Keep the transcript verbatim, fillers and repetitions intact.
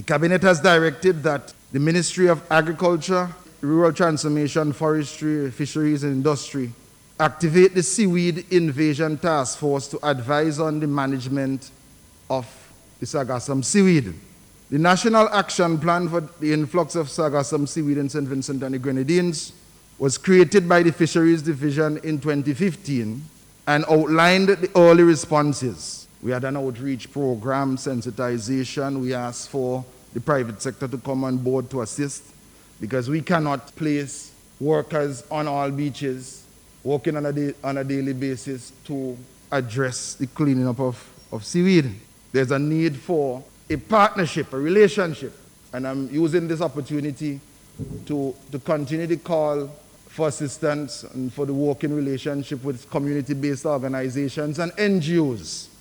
Cabinet has directed that the Ministry of Agriculture, Rural Transformation, Forestry, Fisheries and Industry activate the Seaweed Invasion Task Force to advise on the management of the sargassum seaweed. The National Action Plan for the Influx of Sargassum Seaweed in Saint Vincent and the Grenadines was created by the Fisheries Division in twenty fifteen and outlined the early responses. We had an outreach program, sensitization. We asked for the private sector to come on board to assist because we cannot place workers on all beaches working on a, day, on a daily basis to address the cleaning up of, of seaweed. There's a need for a partnership, a relationship, and I'm using this opportunity to, to continue to call for assistance and for the working relationship with community-based organizations and N G Os